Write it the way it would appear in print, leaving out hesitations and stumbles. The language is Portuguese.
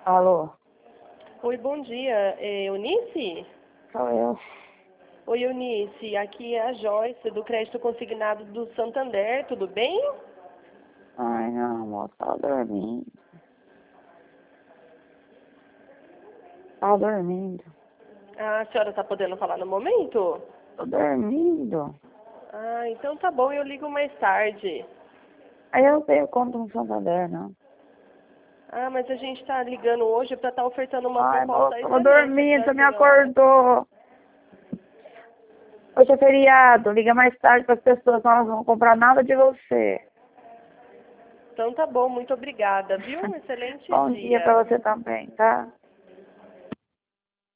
Alô? Oi, bom dia. É Eunice? Sou eu. Oi, Eunice. Aqui é a Joyce, do Crédito Consignado do Santander. Tudo bem? Ai, não, amor, tá dormindo. Tá dormindo. A senhora está podendo falar no momento? Tô dormindo. Ah, então tá bom, eu ligo mais tarde. Aí eu não tenho conta no Santander, não. Ah, mas a gente está ligando hoje para estar ofertando uma Ai, proposta moço, tô excelente para dormindo, a me senhora. acordou. Hoje é feriado, liga mais tarde para as pessoas, elas não vão comprar nada de você. Então tá bom, muito obrigada, viu? Um excelente Bom dia dia. pra você também, tá?